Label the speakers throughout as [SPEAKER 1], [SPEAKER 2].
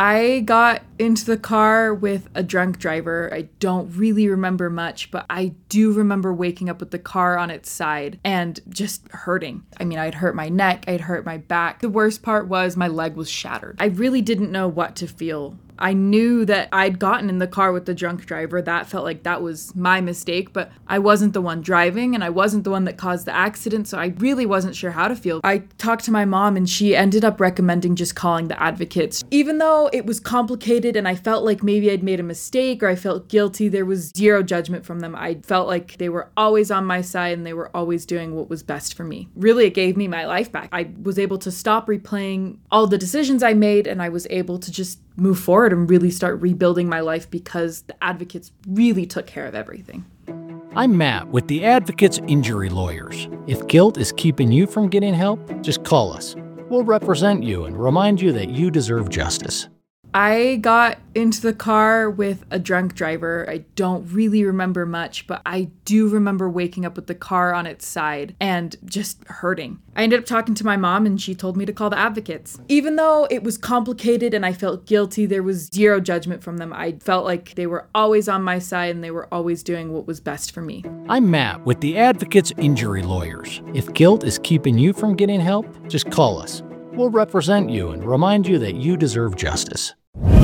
[SPEAKER 1] I got into the car with a drunk driver. I don't really remember much, but I do remember waking up with the car on its side and just hurting. I mean, I'd hurt my neck, I'd hurt my back. The worst part was my leg was shattered. I really didn't know what to feel. I knew that I'd gotten in the car with the drunk driver. That felt like that was my mistake, but I wasn't the one driving and I wasn't the one that caused the accident, so I really wasn't sure how to feel. I talked to my mom and she ended up recommending just calling the advocates. Even though it was complicated and I felt like maybe I'd made a mistake or I felt guilty, there was zero judgment from them. I felt like they were always on my side and they were always doing what was best for me. Really, it gave me my life back. I was able to stop replaying all the decisions I made and I was able to just move forward and really start rebuilding my life because the advocates really took care of everything.
[SPEAKER 2] I'm Matt with the Advocates Injury Lawyers. If guilt is keeping you from getting help, just call us. We'll represent you and remind you that you deserve justice.
[SPEAKER 1] I got into the car with a drunk driver. I don't really remember much, but I do remember waking up with the car on its side and just hurting. I ended up talking to my mom and she told me to call the advocates. Even though it was complicated and I felt guilty, there was zero judgment from them. I felt like they were always on my side and they were always doing what was best for me.
[SPEAKER 2] I'm Matt with the Advocates Injury Lawyers. If guilt is keeping you from getting help, just call us. We'll represent you and remind you that you deserve justice.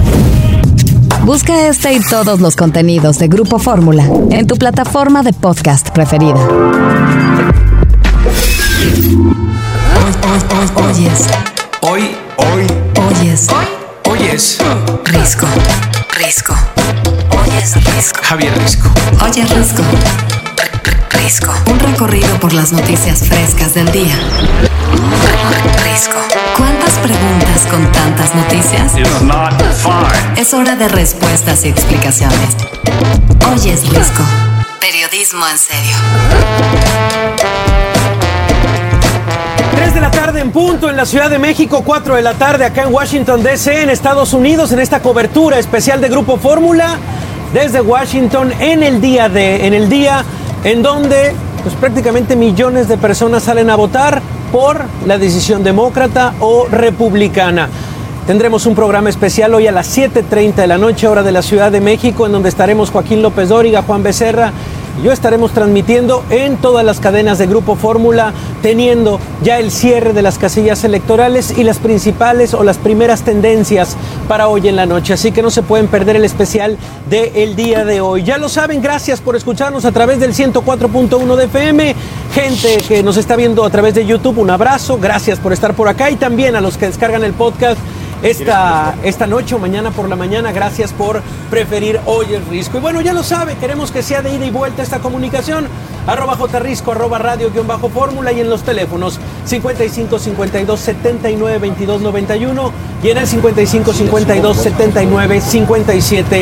[SPEAKER 3] Busca este y todos los contenidos de Grupo Fórmula en tu plataforma de podcast preferida.
[SPEAKER 4] Oyes
[SPEAKER 3] Risco. Oyes Risco.
[SPEAKER 4] Javier Risco.
[SPEAKER 3] Oyes Risco. Risco. Un recorrido por las noticias frescas del día. Risco. ¿Cuántas preguntas con tantas noticias?
[SPEAKER 4] It's not fine.
[SPEAKER 3] Es hora de respuestas y explicaciones. Oyes Risco. Periodismo en serio.
[SPEAKER 5] 3 de la tarde en punto en la Ciudad de México, 4 de la tarde acá en Washington, D.C., en Estados Unidos, en esta cobertura especial de Grupo Fórmula desde Washington en el día en donde pues prácticamente millones de personas salen a votar por la decisión demócrata o republicana. Tendremos un programa especial hoy a las 7:30 de la noche, hora de la Ciudad de México, en donde estaremos Joaquín López Dóriga, Juan Becerra y yo estaremos transmitiendo en todas las cadenas de Grupo Fórmula, teniendo ya el cierre de las casillas electorales y las principales o las primeras tendencias para hoy en la noche. Así que no se pueden perder el especial del día de hoy. Ya lo saben, gracias por escucharnos a través del 104.1 de FM. Gente que nos está viendo a través de YouTube, un abrazo, gracias por estar por acá. Y también a los que descargan el podcast esta noche o mañana por la mañana, gracias por preferir Oyes Risco. Y bueno, ya lo sabe, queremos que sea de ida y vuelta esta comunicación, @jrisco, @radio_fórmula y en los teléfonos 55 52 79 22 91 y en el 55 52 79 57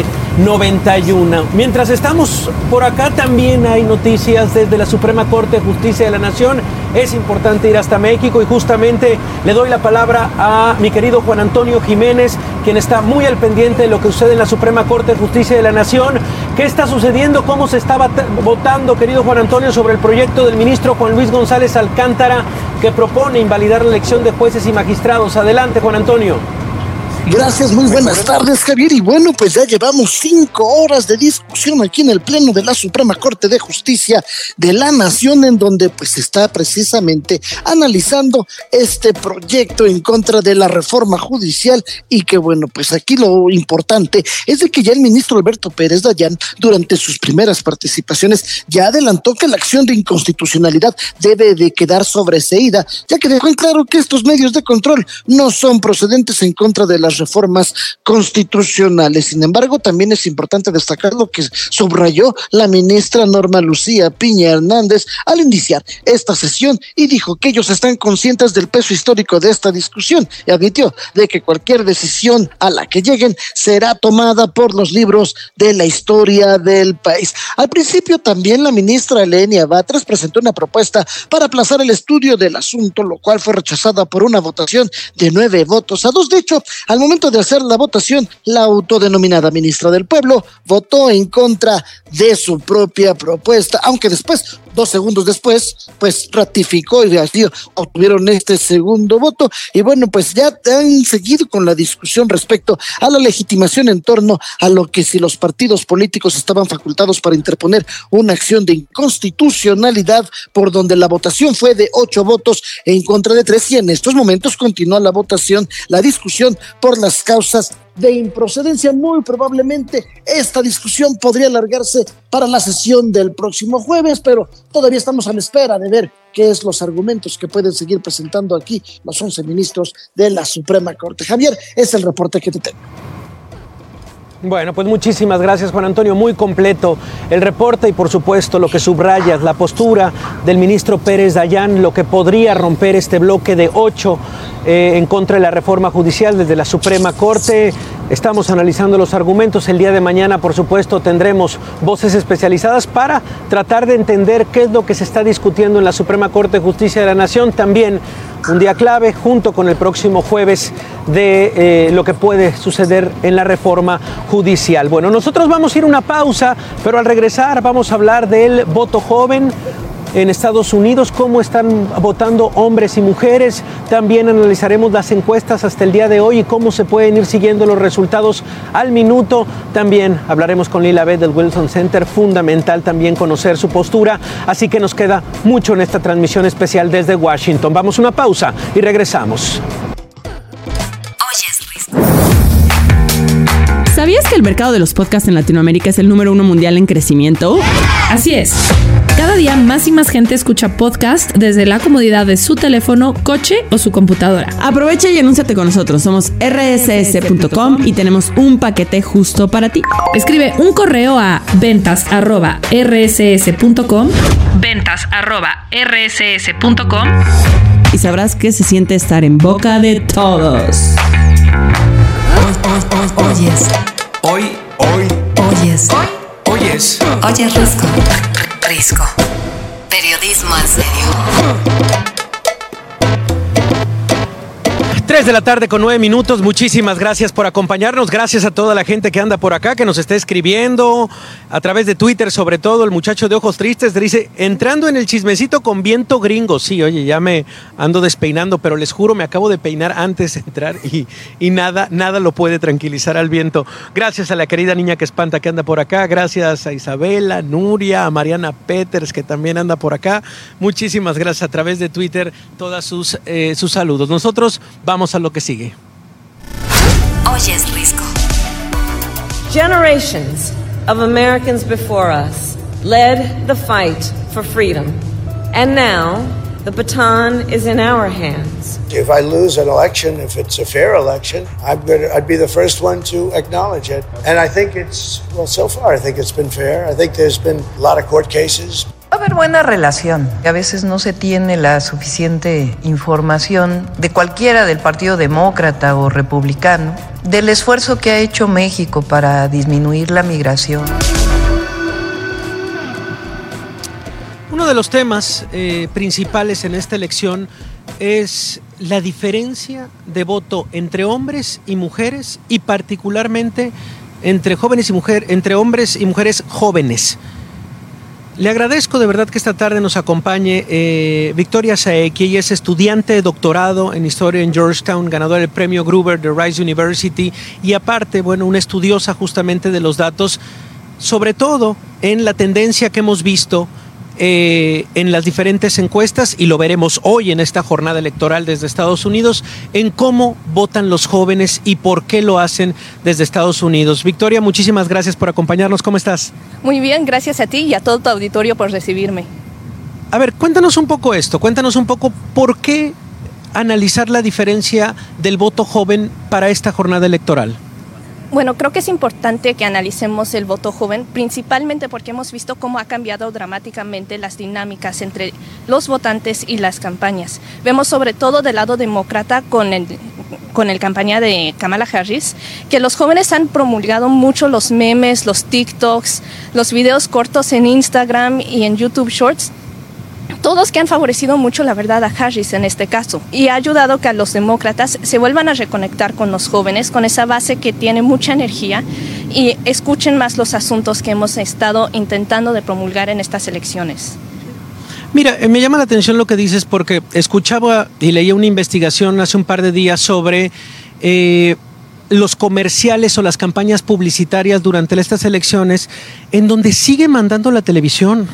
[SPEAKER 5] 91. Mientras estamos por acá, también hay noticias desde la Suprema Corte de Justicia de la Nación. Es importante ir hasta México y justamente le doy la palabra a mi querido Juan Antonio Jiménez, quien está muy al pendiente de lo que sucede en la Suprema Corte de Justicia de la Nación. ¿Qué está sucediendo? ¿Cómo se está votando, querido Juan Antonio, sobre el proyecto del ministro Juan Luis González Alcántara que propone invalidar la elección de jueces y magistrados? Adelante, Juan Antonio.
[SPEAKER 6] Gracias, muy buenas tardes, Javier. Y bueno, pues ya llevamos 5 horas de discusión aquí en el Pleno de la Suprema Corte de Justicia de la Nación, en donde pues se está precisamente analizando este proyecto en contra de la reforma judicial. Y que bueno, pues aquí lo importante es de que ya el ministro Alberto Pérez Dayán, durante sus primeras participaciones, ya adelantó que la acción de inconstitucionalidad debe de quedar sobreseída, ya que dejó en claro que estos medios de control no son procedentes en contra de las reformas constitucionales. Sin embargo, también es importante destacar lo que subrayó la ministra Norma Lucía Piña Hernández al iniciar esta sesión, y dijo que ellos están conscientes del peso histórico de esta discusión y advirtió de que cualquier decisión a la que lleguen será tomada por los libros de la historia del país. Al principio también la ministra Elenia Batres presentó una propuesta para aplazar el estudio del asunto, lo cual fue rechazada por una votación de 9 votos a 2. De hecho, al momento de hacer la votación, la autodenominada ministra del Pueblo votó en contra de su propia propuesta, aunque después 2 segundos después, pues ratificó y así obtuvieron este segundo voto. Y bueno, pues ya han seguido con la discusión respecto a la legitimación en torno a lo que si los partidos políticos estaban facultados para interponer una acción de inconstitucionalidad, por donde la votación fue de 8 votos en contra de 3, y en estos momentos continúa la discusión por las causas de improcedencia. Muy probablemente esta discusión podría alargarse para la sesión del próximo jueves, pero todavía estamos a la espera de ver qué es los argumentos que pueden seguir presentando aquí los 11 ministros de la Suprema Corte. Javier, es el reporte que te tengo.
[SPEAKER 5] Bueno, pues muchísimas gracias, Juan Antonio, muy completo el reporte y por supuesto lo que subrayas, la postura del ministro Pérez Dayán, lo que podría romper este bloque de 8 en contra de la reforma judicial desde la Suprema Corte. Estamos analizando los argumentos. El día de mañana, por supuesto, tendremos voces especializadas para tratar de entender qué es lo que se está discutiendo en la Suprema Corte de Justicia de la Nación. También un día clave, junto con el próximo jueves, de lo que puede suceder en la reforma judicial. Bueno, nosotros vamos a ir a una pausa, pero al regresar vamos a hablar del voto joven en Estados Unidos, cómo están votando hombres y mujeres. También analizaremos las encuestas hasta el día de hoy y cómo se pueden ir siguiendo los resultados al minuto. También hablaremos con Lila Beth del Wilson Center, fundamental también conocer su postura, así que nos queda mucho en esta transmisión especial desde Washington. Vamos a una pausa y regresamos.
[SPEAKER 4] ¿Sabías que el mercado de los podcasts en Latinoamérica es el número 1 mundial en crecimiento?
[SPEAKER 7] Así es. Cada día más y más gente escucha podcast desde la comodidad de su teléfono, coche o su computadora.
[SPEAKER 4] Aprovecha y anúnciate con nosotros. Somos rss.com y tenemos un paquete justo para ti.
[SPEAKER 7] Escribe un correo a ventas@rss.com
[SPEAKER 4] y sabrás que se siente estar en boca de todos.
[SPEAKER 3] Oyes Risco. Periodismo en serio.
[SPEAKER 5] 3 de la tarde con 9 minutos. Muchísimas gracias por acompañarnos. Gracias a toda la gente que anda por acá, que nos está escribiendo a través de Twitter, sobre todo el muchacho de ojos tristes. Dice, entrando en el chismecito con viento gringo. Sí, oye, ya me ando despeinando, pero les juro, me acabo de peinar antes de entrar y nada lo puede tranquilizar al viento. Gracias a la querida niña que espanta que anda por acá. Gracias a Isabela, Nuria, a Mariana Peters, que también anda por acá. Muchísimas gracias a través de Twitter, todas sus saludos. Nosotros vamos a lo que sigue.
[SPEAKER 3] Oyes Risco.
[SPEAKER 8] Generations of Americans before us led the fight for freedom. And now the baton is in our hands.
[SPEAKER 9] If I lose an election, if it's a fair election, I'd be the first one to acknowledge it. And I think so far, I think it's been fair. I think there's been a lot of court cases.
[SPEAKER 10] Va a haber buena relación. A veces no se tiene la suficiente información de cualquiera del Partido Demócrata o Republicano del esfuerzo que ha hecho México para disminuir la migración.
[SPEAKER 5] Uno de los temas principales en esta elección es la diferencia de voto entre hombres y mujeres y particularmente entre hombres y mujeres jóvenes. Le agradezco de verdad que esta tarde nos acompañe Victoria Saeki. Ella es estudiante de doctorado en Historia en Georgetown, ganadora del premio Gruber de Rice University y aparte, una estudiosa justamente de los datos, sobre todo en la tendencia que hemos visto en las diferentes encuestas, y lo veremos hoy en esta jornada electoral desde Estados Unidos, en cómo votan los jóvenes y por qué lo hacen desde Estados Unidos. Victoria, muchísimas gracias por acompañarnos. ¿Cómo estás?
[SPEAKER 11] Muy bien, gracias a ti y a todo tu auditorio por recibirme.
[SPEAKER 5] A ver, cuéntanos un poco por qué analizar la diferencia del voto joven para esta jornada electoral.
[SPEAKER 11] Bueno, creo que es importante que analicemos el voto joven, principalmente porque hemos visto cómo ha cambiado dramáticamente las dinámicas entre los votantes y las campañas. Vemos sobre todo del lado demócrata con el campaña de Kamala Harris, que los jóvenes han promulgado mucho los memes, los TikToks, los videos cortos en Instagram y en YouTube Shorts, todos que han favorecido mucho, la verdad, a Harris en este caso, y ha ayudado que a los demócratas se vuelvan a reconectar con los jóvenes, con esa base que tiene mucha energía, y escuchen más los asuntos que hemos estado intentando de promulgar en estas elecciones.
[SPEAKER 5] Mira, me llama la atención lo que dices porque escuchaba y leía una investigación hace un par de días sobre los comerciales o las campañas publicitarias durante estas elecciones en donde sigue mandando la televisión.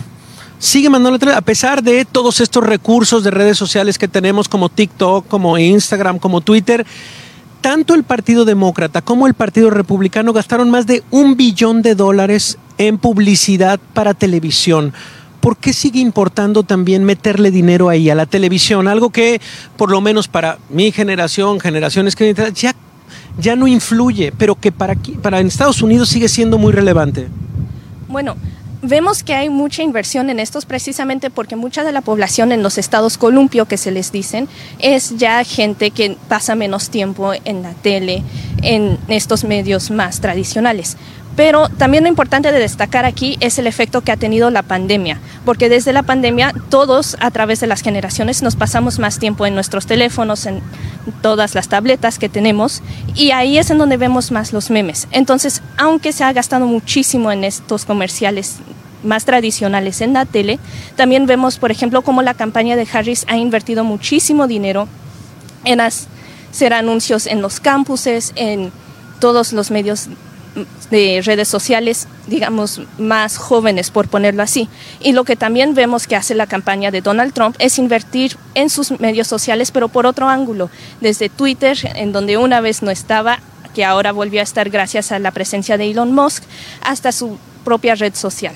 [SPEAKER 5] A pesar de todos estos recursos de redes sociales que tenemos como TikTok, como Instagram, como Twitter. Tanto el Partido Demócrata como el Partido Republicano gastaron más de $1 billón en publicidad para televisión. ¿Por qué sigue importando también meterle dinero ahí a la televisión? Algo que, por lo menos para mi generación, generaciones que ya no influye, pero que para en Estados Unidos sigue siendo muy relevante.
[SPEAKER 11] Bueno, vemos que hay mucha inversión en estos precisamente porque mucha de la población en los estados columpio, que se les dicen, es ya gente que pasa menos tiempo en la tele, en estos medios más tradicionales. Pero también lo importante de destacar aquí es el efecto que ha tenido la pandemia, porque desde la pandemia todos a través de las generaciones nos pasamos más tiempo en nuestros teléfonos, en todas las tabletas que tenemos, y ahí es en donde vemos más los memes. Entonces, aunque se ha gastado muchísimo en estos comerciales más tradicionales en la tele, también vemos, por ejemplo, cómo la campaña de Harris ha invertido muchísimo dinero en hacer anuncios en los campuses, en todos los medios de redes sociales, digamos, más jóvenes, por ponerlo así. Y lo que también vemos que hace la campaña de Donald Trump es invertir en sus medios sociales, pero por otro ángulo, desde Twitter, en donde una vez no estaba, que ahora volvió a estar gracias a la presencia de Elon Musk, hasta su propia red social.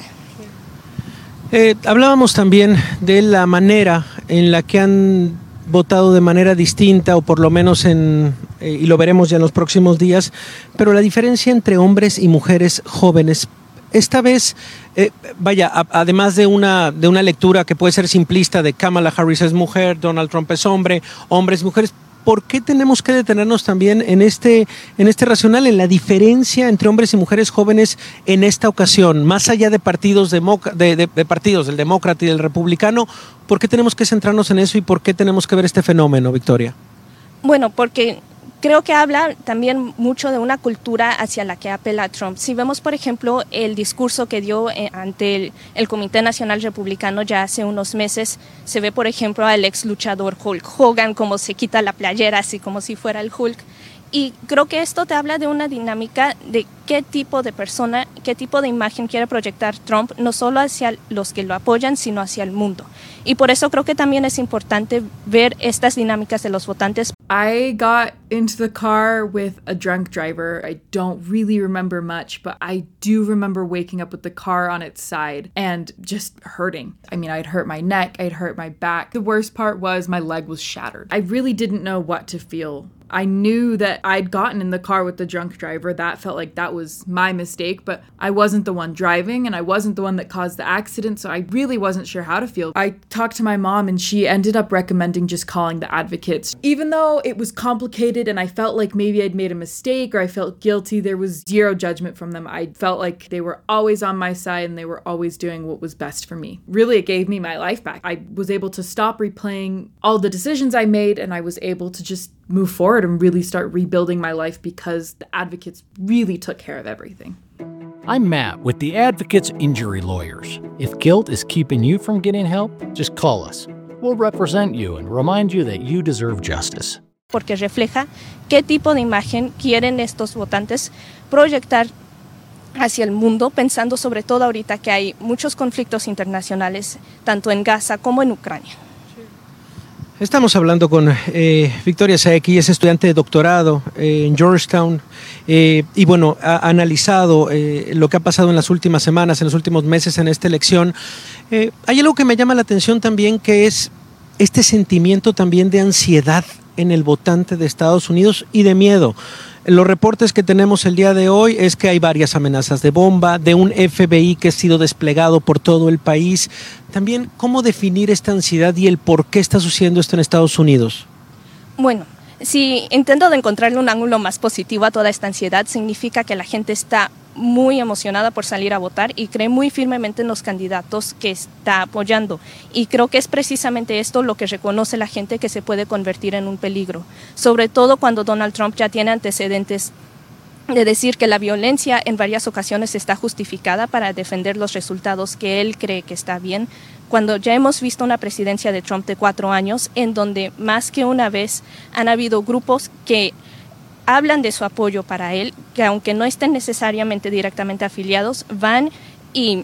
[SPEAKER 5] Hablábamos también de la manera en la que han votado de manera distinta, o por lo menos y lo veremos ya en los próximos días, pero la diferencia entre hombres y mujeres jóvenes, esta vez, además de una lectura que puede ser simplista de Kamala Harris es mujer, Donald Trump es hombre, hombres, mujeres, ¿por qué tenemos que detenernos también en este racional, en la diferencia entre hombres y mujeres jóvenes en esta ocasión? Más allá de partidos, de partidos, del demócrata y del republicano, ¿por qué tenemos que centrarnos en eso y por qué tenemos que ver este fenómeno, Victoria?
[SPEAKER 11] Bueno, porque creo que habla también mucho de una cultura hacia la que apela Trump. Si vemos, por ejemplo, el discurso que dio ante el Comité Nacional Republicano ya hace unos meses, se ve, por ejemplo, al ex luchador Hulk Hogan como se quita la playera, así como si fuera el Hulk. Y creo que esto te habla de una dinámica de qué tipo de persona, qué tipo de imagen quiere proyectar Trump, no solo hacia los que lo apoyan, sino hacia el mundo. Y por eso creo que también es importante ver estas dinámicas de los votantes.
[SPEAKER 1] I got into the car with a drunk driver. I don't really remember much, but I do remember waking up with the car on its side and just hurting. I mean, I'd hurt my neck, I'd hurt my back. The worst part was my leg was shattered. I really didn't know what to feel. I knew that I'd gotten in the car with the drunk driver. That felt like that was my mistake, but I wasn't the one driving and I wasn't the one that caused the accident, so I really wasn't sure how to feel. I talked to my mom and she ended up recommending just calling the advocates. Even though it was complicated and I felt like maybe I'd made a mistake or I felt guilty, there was zero judgment from them. I felt like they were always on my side and they were always doing what was best for me. Really, it gave me my life back. I was able to stop replaying all the decisions I made and I was able to just move forward and really start rebuilding my life because the advocates really took care of everything.
[SPEAKER 2] I'm Matt with the Advocates Injury Lawyers. If guilt is keeping you from getting help, just call us. We'll represent you and remind you that you deserve justice.
[SPEAKER 11] Porque refleja qué tipo de imagen quieren estos votantes proyectar hacia el mundo, pensando sobre todo ahorita que hay muchos conflictos internacionales, tanto en Gaza como en Ucrania.
[SPEAKER 5] Estamos hablando con Victoria Saeki, es estudiante de doctorado en Georgetown y bueno, ha analizado lo que ha pasado en las últimas semanas, en los últimos meses en esta elección. Hay algo que me llama la atención también, que es este sentimiento también de ansiedad en el votante de Estados Unidos y de miedo. Los reportes que tenemos el día de hoy es que hay varias amenazas de bomba, de un FBI que ha sido desplegado por todo el país. También, ¿cómo definir esta ansiedad y el por qué está sucediendo esto en Estados Unidos?
[SPEAKER 11] Bueno, si intento de encontrarle un ángulo más positivo a toda esta ansiedad, significa que la gente está muy emocionada por salir a votar y cree muy firmemente en los candidatos que está apoyando. Y creo que es precisamente esto lo que reconoce la gente, que se puede convertir en un peligro. Sobre todo cuando Donald Trump ya tiene antecedentes de decir que la violencia en varias ocasiones está justificada para defender los resultados que él cree que está bien, cuando ya hemos visto una presidencia de Trump de 4 años en donde más que una vez han habido grupos que hablan de su apoyo para él, que aunque no estén necesariamente directamente afiliados, van y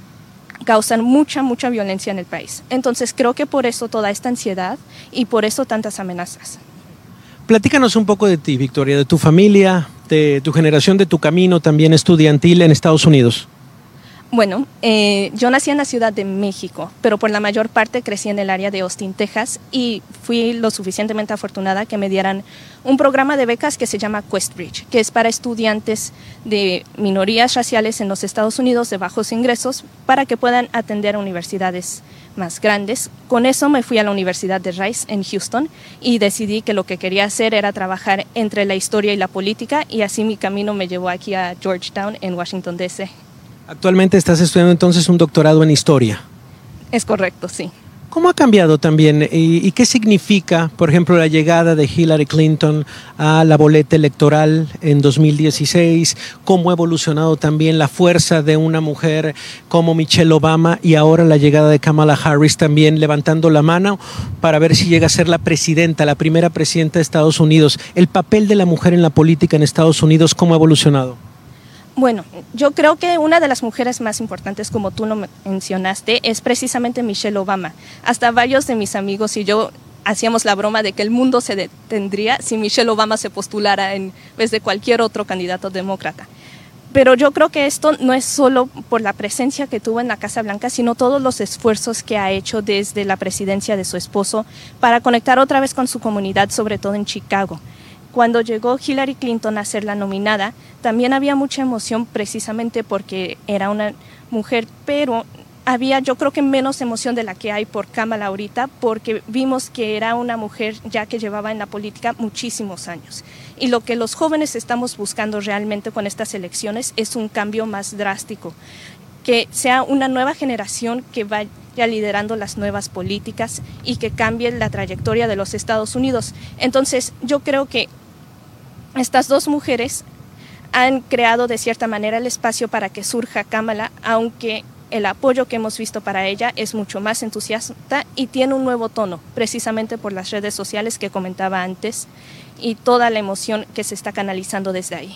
[SPEAKER 11] causan mucha violencia en el país. Entonces creo que por eso toda esta ansiedad y por eso tantas amenazas.
[SPEAKER 5] Platícanos un poco de ti, Victoria, de tu familia, de tu generación, de tu camino también estudiantil en Estados Unidos.
[SPEAKER 11] Bueno, yo nací en la Ciudad de México, pero por la mayor parte crecí en el área de Austin, Texas, y fui lo suficientemente afortunada que me dieran un programa de becas que se llama QuestBridge, que es para estudiantes de minorías raciales en los Estados Unidos de bajos ingresos para que puedan atender a universidades más grandes. Con eso me fui a la Universidad de Rice en Houston y decidí que lo que quería hacer era trabajar entre la historia y la política, y así mi camino me llevó aquí a Georgetown en Washington, D.C.
[SPEAKER 5] Actualmente estás estudiando entonces un doctorado en historia.
[SPEAKER 11] Es correcto, sí.
[SPEAKER 5] ¿Cómo ha cambiado también y qué significa, por ejemplo, la llegada de Hillary Clinton a la boleta electoral en 2016? ¿Cómo ha evolucionado también la fuerza de una mujer como Michelle Obama y ahora la llegada de Kamala Harris también levantando la mano para ver si llega a ser la presidenta, la primera presidenta de Estados Unidos? El papel de la mujer en la política en Estados Unidos, ¿cómo ha evolucionado?
[SPEAKER 11] Bueno, yo creo que una de las mujeres más importantes, como tú lo mencionaste, es precisamente Michelle Obama. Hasta varios de mis amigos y yo hacíamos la broma de que el mundo se detendría si Michelle Obama se postulara en vez de cualquier otro candidato demócrata. Pero yo creo que esto no es solo por la presencia que tuvo en la Casa Blanca, sino todos los esfuerzos que ha hecho desde la presidencia de su esposo para conectar otra vez con su comunidad, sobre todo en Chicago. Cuando llegó Hillary Clinton a ser la nominada, también había mucha emoción precisamente porque era una mujer, pero había yo creo que menos emoción de la que hay por Kamala ahorita, porque vimos que era una mujer ya que llevaba en la política muchísimos años. Y lo que los jóvenes estamos buscando realmente con estas elecciones es un cambio más drástico, que sea una nueva generación que vaya liderando las nuevas políticas y que cambie la trayectoria de los Estados Unidos. Entonces, yo creo que estas dos mujeres han creado de cierta manera el espacio para que surja Kamala, aunque el apoyo que hemos visto para ella es mucho más entusiasta y tiene un nuevo tono, precisamente por las redes sociales que comentaba antes y toda la emoción que se está canalizando desde ahí.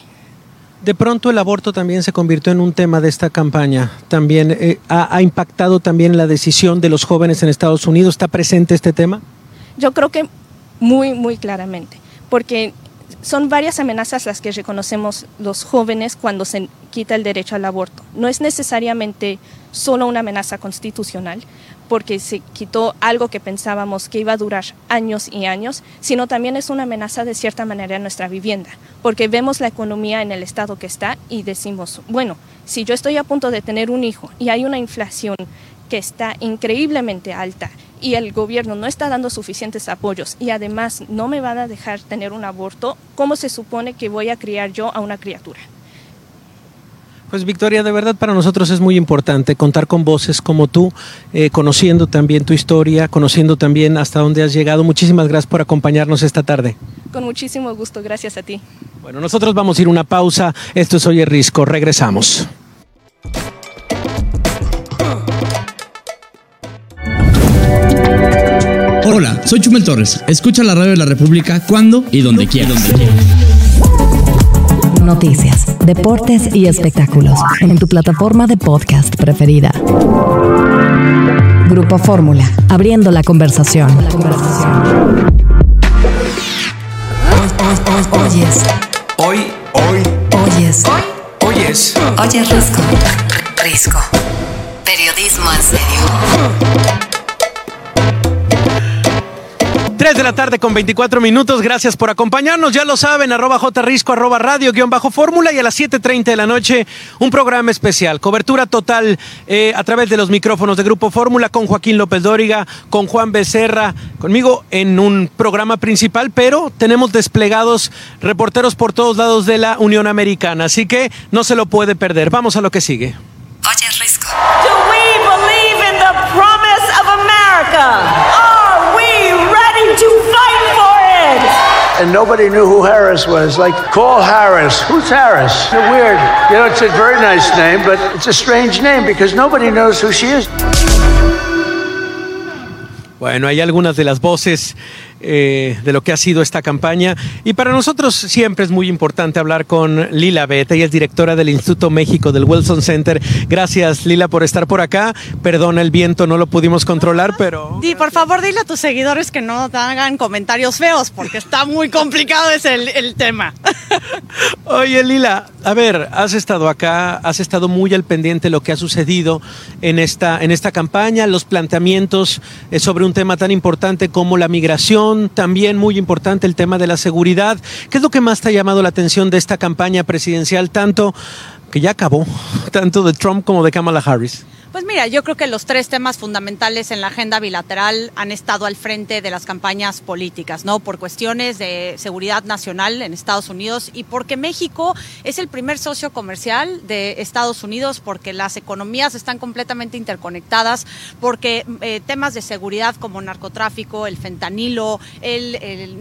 [SPEAKER 5] De pronto el aborto también se convirtió en un tema de esta campaña. También ha impactado también la decisión de los jóvenes en Estados Unidos. ¿Está presente este tema?
[SPEAKER 11] Yo creo que muy claramente, porque son varias amenazas las que reconocemos los jóvenes cuando se quita el derecho al aborto. No es necesariamente solo una amenaza constitucional, porque se quitó algo que pensábamos que iba a durar años y años, sino también es una amenaza de cierta manera en nuestra vivienda, porque vemos la economía en el estado que está y decimos, bueno, si yo estoy a punto de tener un hijo y hay una inflación que está increíblemente alta y el gobierno no está dando suficientes apoyos y además no me van a dejar tener un aborto, ¿cómo se supone que voy a criar yo a una criatura?
[SPEAKER 5] Pues Victoria, de verdad para nosotros es muy importante contar con voces como tú, conociendo también tu historia, conociendo también hasta dónde has llegado. Muchísimas gracias por acompañarnos esta tarde.
[SPEAKER 11] Con muchísimo gusto, gracias a ti.
[SPEAKER 5] Bueno, nosotros vamos a ir a una pausa. Esto es Oye Risco, regresamos.
[SPEAKER 12] Hola, soy Chumel Torres. Escucha la radio de la República cuando y donde quieras.
[SPEAKER 3] Noticias, deportes y espectáculos en tu plataforma de podcast preferida. Grupo Fórmula, abriendo la conversación. Oyes. Oyes Risco. Periodismo en serio.
[SPEAKER 5] 3 de la tarde con 24 minutos, gracias por acompañarnos, ya lo saben, @jrisco, @radio_fórmula y a las 7:30 de la noche un programa especial, cobertura total a través de los micrófonos de Grupo Fórmula con Joaquín López Dóriga, con Juan Becerra, conmigo en un programa principal, pero tenemos desplegados reporteros por todos lados de la Unión Americana, así que no se lo puede perder, vamos a lo que sigue.
[SPEAKER 3] Oye Risco.
[SPEAKER 8] Do we believe in the promise of America? To fight for it.
[SPEAKER 9] and nobody knew who Harris was. Like, call Harris. Who's Harris? They're weird. You know, it's a very nice name, but it's a strange name because nobody knows who she is.
[SPEAKER 5] Bueno, hay algunas de las voces de lo que ha sido esta campaña, y para nosotros siempre es muy importante hablar con Lila Beth. Ella es directora del Instituto México del Wilson Center. Gracias, Lila, por estar por acá. Perdona el viento, no lo pudimos controlar, pero...
[SPEAKER 13] Di, por favor, dile a tus seguidores que no hagan comentarios feos, porque está muy complicado el tema.
[SPEAKER 5] Oye, Lila, a ver, has estado acá, has estado muy al pendiente de lo que ha sucedido en esta campaña, los planteamientos sobre un tema tan importante como la migración, también muy importante el tema de la seguridad. ¿Qué es lo que más te ha llamado la atención de esta campaña presidencial, tanto que ya acabó, tanto de Trump como de Kamala Harris?
[SPEAKER 13] Pues mira, yo creo que los tres temas fundamentales en la agenda bilateral han estado al frente de las campañas políticas, ¿no? Por cuestiones de seguridad nacional en Estados Unidos y porque México es el primer socio comercial de Estados Unidos, porque las economías están completamente interconectadas, porque temas de seguridad como narcotráfico, el fentanilo, el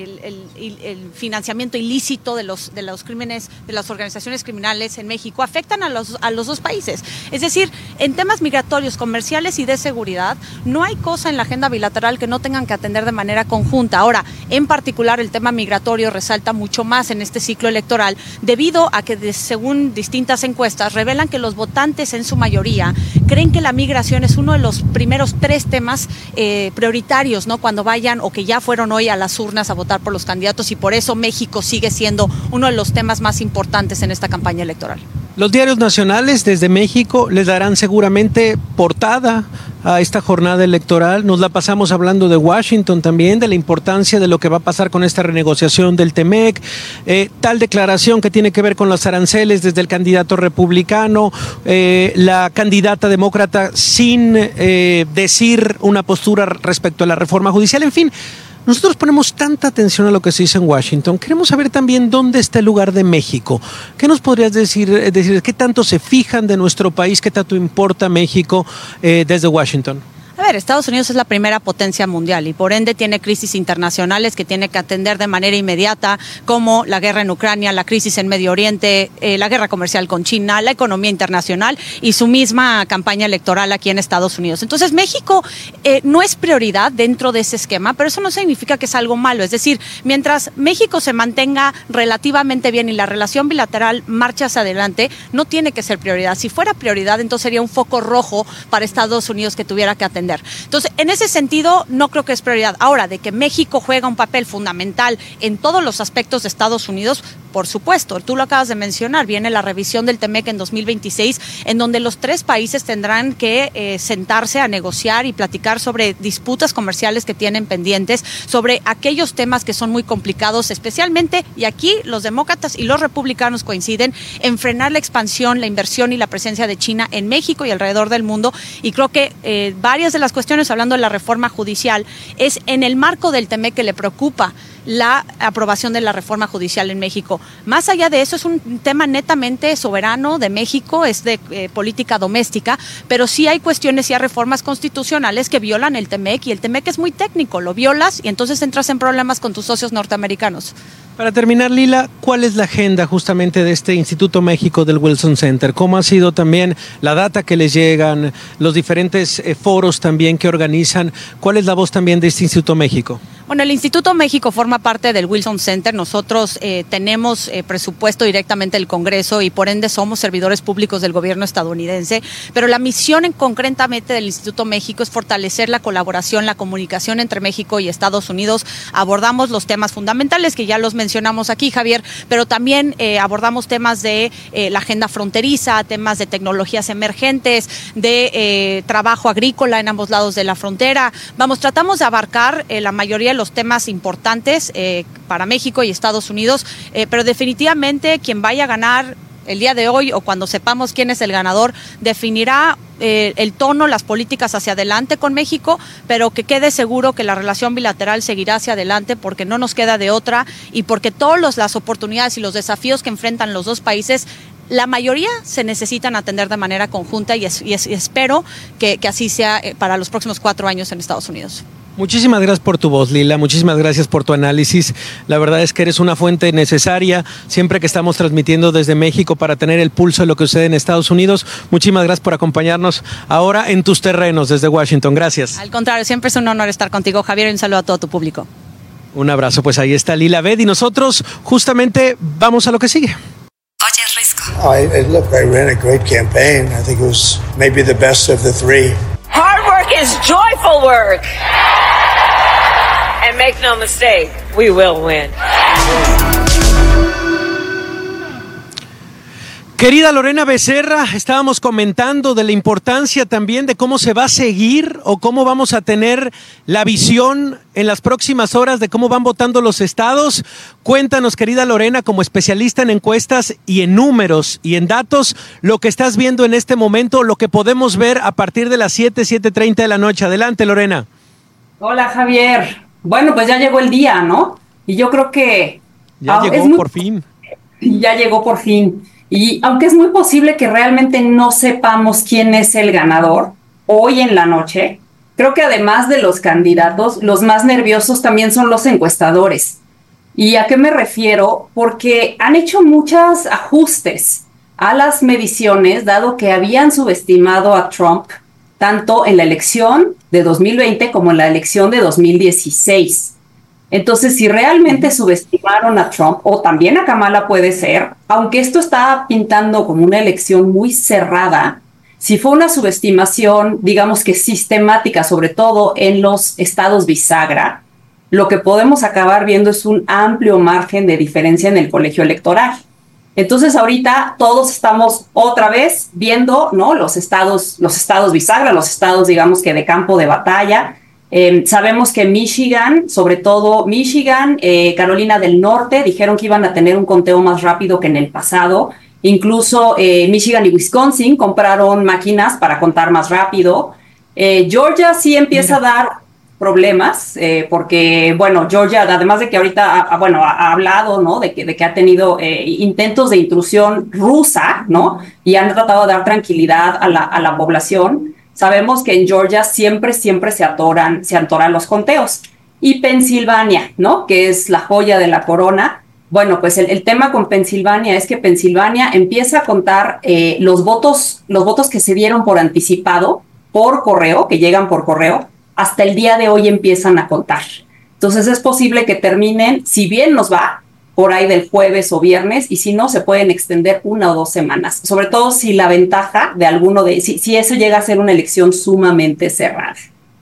[SPEAKER 13] financiamiento ilícito de los crímenes, de las organizaciones criminales en México afectan a los dos países. Es decir, en temas migratorios, comerciales y de seguridad, no hay cosa en la agenda bilateral que no tengan que atender de manera conjunta. Ahora, en particular, el tema migratorio resalta mucho más en este ciclo electoral, debido a que, según distintas encuestas, revelan que los votantes en su mayoría creen que la migración es uno de los primeros tres temas prioritarios, ¿no? Cuando vayan o que ya fueron hoy a las urnas a votar por los candidatos, y por eso México sigue siendo uno de los temas más importantes en esta campaña electoral.
[SPEAKER 5] Los diarios nacionales desde México les darán seguramente portada a esta jornada electoral. Nos la pasamos hablando de Washington también, de la importancia de lo que va a pasar con esta renegociación del TEMEC, tal declaración que tiene que ver con los aranceles desde el candidato republicano, la candidata demócrata sin decir una postura respecto a la reforma judicial, en fin. Nosotros ponemos tanta atención a lo que se dice en Washington. Queremos saber también dónde está el lugar de México. ¿Qué nos podrías decir qué tanto se fijan de nuestro país, qué tanto importa México desde Washington?
[SPEAKER 13] A ver, Estados Unidos es la primera potencia mundial y por ende tiene crisis internacionales que tiene que atender de manera inmediata, como la guerra en Ucrania, la crisis en Medio Oriente, la guerra comercial con China, la economía internacional y su misma campaña electoral aquí en Estados Unidos. Entonces, México no es prioridad dentro de ese esquema, pero eso no significa que es algo malo. Es decir, mientras México se mantenga relativamente bien y la relación bilateral marche hacia adelante, no tiene que ser prioridad. Si fuera prioridad, entonces sería un foco rojo para Estados Unidos que tuviera que atender. Entonces, en ese sentido, no creo que es prioridad. Ahora, de que México juega un papel fundamental en todos los aspectos de Estados Unidos, por supuesto, tú lo acabas de mencionar, viene la revisión del TEMEC en 2026, en donde los tres países tendrán que sentarse a negociar y platicar sobre disputas comerciales que tienen pendientes, sobre aquellos temas que son muy complicados, especialmente, y aquí los demócratas y los republicanos coinciden, en frenar la expansión, la inversión y la presencia de China en México y alrededor del mundo, y creo que varias de las cuestiones, hablando de la reforma judicial, es en el marco del TEMEC que le preocupa la aprobación de la reforma judicial en México. Más allá de eso, es un tema netamente soberano de México, es de política doméstica, pero sí hay cuestiones y hay reformas constitucionales que violan el TEMEC, y el TEMEC es muy técnico, lo violas y entonces entras en problemas con tus socios norteamericanos.
[SPEAKER 5] Para terminar, Lila, ¿cuál es la agenda justamente de este Instituto México del Wilson Center? ¿Cómo ha sido también la data que les llegan, los diferentes foros también que organizan? ¿Cuál es la voz también de este Instituto México?
[SPEAKER 13] Bueno, el Instituto México forma parte del Wilson Center. Nosotros tenemos presupuesto directamente del Congreso y por ende somos servidores públicos del gobierno estadounidense, pero la misión concretamente del Instituto México es fortalecer la colaboración, la comunicación entre México y Estados Unidos. Abordamos los temas fundamentales que ya los mencionamos aquí, Javier, pero también abordamos temas de la agenda fronteriza, temas de tecnologías emergentes, de trabajo agrícola en ambos lados de la frontera. Tratamos de abarcar la mayoría de los temas importantes para México y Estados Unidos, pero definitivamente quien vaya a ganar el día de hoy o cuando sepamos quién es el ganador definirá el tono, las políticas hacia adelante con México, pero que quede seguro que la relación bilateral seguirá hacia adelante porque no nos queda de otra y porque todas las oportunidades y los desafíos que enfrentan los dos países la mayoría se necesitan atender de manera conjunta y espero que así sea para los próximos 4 años en Estados Unidos.
[SPEAKER 5] Muchísimas gracias por tu voz, Lila. Muchísimas gracias por tu análisis. La verdad es que eres una fuente necesaria siempre que estamos transmitiendo desde México para tener el pulso de lo que sucede en Estados Unidos. Muchísimas gracias por acompañarnos ahora en tus terrenos desde Washington. Gracias.
[SPEAKER 13] Al contrario, siempre es un honor estar contigo, Javier, y un saludo a todo tu público.
[SPEAKER 5] Un abrazo, pues ahí está Lila Abed y nosotros justamente vamos a lo que sigue.
[SPEAKER 3] Oyes Risco.
[SPEAKER 9] Look, I ran a great campaign. I think it was maybe the best of the three.
[SPEAKER 8] Hard work is joyful work. And make no mistake, we will win.
[SPEAKER 5] Querida Lorena Becerra, estábamos comentando de la importancia también de cómo se va a seguir o cómo vamos a tener la visión en las próximas horas de cómo van votando los estados. Cuéntanos, querida Lorena, como especialista en encuestas y en números y en datos, lo que estás viendo en este momento, lo que podemos ver a partir de las 7:30 de la noche. Adelante, Lorena.
[SPEAKER 14] Hola, Javier. Bueno, pues ya llegó el día, ¿no? Y yo creo que...
[SPEAKER 5] Ya llegó por fin.
[SPEAKER 14] Ya llegó por fin. Y aunque es muy posible que realmente no sepamos quién es el ganador hoy en la noche, creo que además de los candidatos, los más nerviosos también son los encuestadores. ¿Y a qué me refiero? Porque han hecho muchos ajustes a las mediciones, dado que habían subestimado a Trump tanto en la elección de 2020 como en la elección de 2016. Entonces, si realmente subestimaron a Trump, o también a Kamala puede ser, aunque esto está pintando como una elección muy cerrada, si fue una subestimación, digamos que sistemática, sobre todo en los estados bisagra, lo que podemos acabar viendo es un amplio margen de diferencia en el colegio electoral. Entonces, ahorita todos estamos otra vez viendo, ¿no?, los estados bisagra, los estados, digamos que de campo de batalla. Sabemos que Michigan, sobre todo Michigan, Carolina del Norte, dijeron que iban a tener un conteo más rápido que en el pasado. Incluso Michigan y Wisconsin compraron máquinas para contar más rápido. Georgia sí empieza a dar problemas, porque, bueno, Georgia, además de que ahorita ha hablado, ¿no?, de que ha tenido intentos de intrusión rusa, ¿no?, y han tratado de dar tranquilidad a la población. Sabemos que en Georgia siempre se atoran los conteos. Y Pensilvania, ¿no?, que es la joya de la corona. Bueno, pues el tema con Pensilvania es que Pensilvania empieza a contar los votos que se dieron por anticipado, por correo, que llegan por correo, hasta el día de hoy empiezan a contar. Entonces es posible que terminen, si bien nos va, por ahí del jueves o viernes, y si no, se pueden extender 1 o 2 semanas, sobre todo si la ventaja de alguno si eso llega a ser una elección sumamente cerrada.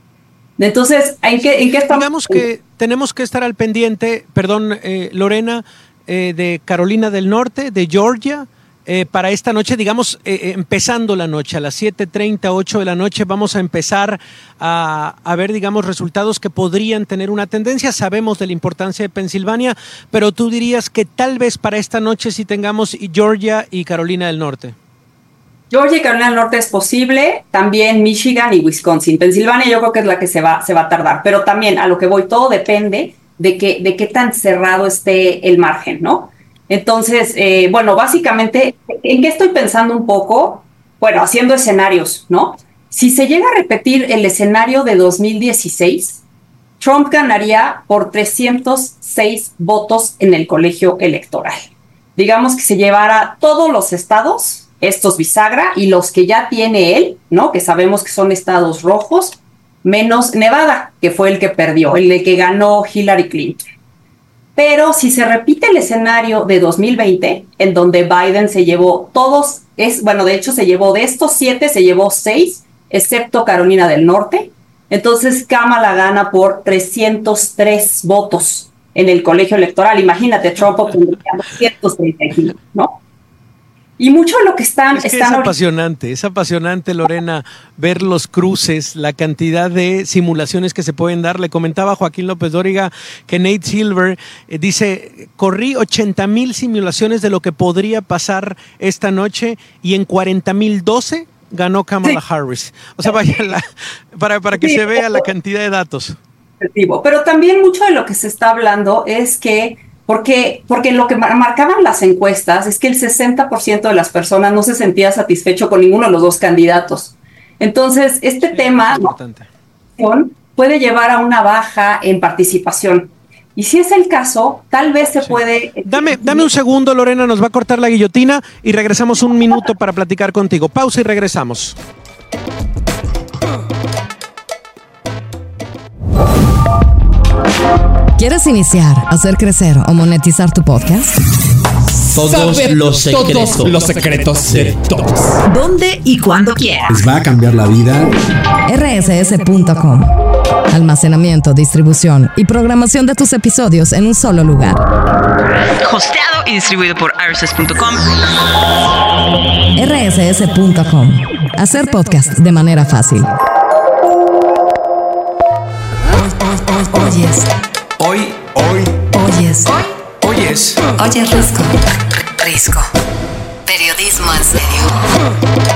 [SPEAKER 14] Entonces, ¿en qué estamos?
[SPEAKER 5] Digamos que tenemos que estar al pendiente, Lorena, de Carolina del Norte, de Georgia, para esta noche, digamos, empezando la noche, a las 7:30, 8 de la noche, vamos a empezar a ver, digamos, resultados que podrían tener una tendencia. Sabemos de la importancia de Pensilvania, pero tú dirías que tal vez para esta noche sí tengamos Georgia y Carolina del Norte.
[SPEAKER 14] Georgia y Carolina del Norte es posible, también Michigan y Wisconsin. Pensilvania yo creo que es la que se va a tardar, pero también a lo que voy, todo depende de qué tan cerrado esté el margen, ¿no? Entonces, bueno, básicamente, ¿en qué estoy pensando un poco? Bueno, haciendo escenarios, ¿no? Si se llega a repetir el escenario de 2016, Trump ganaría por 306 votos en el colegio electoral. Digamos que se llevara todos los estados, estos bisagra, y los que ya tiene él, ¿no?, que sabemos que son estados rojos, menos Nevada, que fue el que perdió, el de que ganó Hillary Clinton. Pero si se repite el escenario de 2020, en donde Biden se llevó todos, de hecho se llevó de estos 7, se llevó 6, excepto Carolina del Norte, entonces Kamala gana por 303 votos en el colegio electoral. Imagínate, Trump obtendría 235, ¿no? Y mucho de lo que están...
[SPEAKER 5] Es apasionante, Lorena, ver los cruces, la cantidad de simulaciones que se pueden dar. Le comentaba a Joaquín López Dóriga que Nate Silver dice, corrí 80,000 simulaciones de lo que podría pasar esta noche y en 40,012 ganó Kamala Harris. O sea, vaya, para que se vea la cantidad de datos.
[SPEAKER 14] Pero también mucho de lo que se está hablando es que Porque lo que marcaban las encuestas es que el 60% de las personas no se sentía satisfecho con ninguno de los dos candidatos. Entonces, este tema puede llevar a una baja en participación. Y si es el caso, tal vez se puede...
[SPEAKER 5] Dame un segundo, Lorena, nos va a cortar la guillotina y regresamos un minuto para platicar contigo. Pausa y regresamos.
[SPEAKER 3] ¿Quieres iniciar, hacer crecer o monetizar tu podcast?
[SPEAKER 12] Todos los secretos de todos.
[SPEAKER 3] ¿Dónde y cuándo quieras?
[SPEAKER 12] Les va a cambiar la vida.
[SPEAKER 3] rss.com. Almacenamiento, distribución y programación de tus episodios en un solo lugar.
[SPEAKER 4] Hosteado y distribuido por rss.com.
[SPEAKER 3] rss.com. Hacer podcast de manera fácil. Oyes Risco. Periodismo en serio.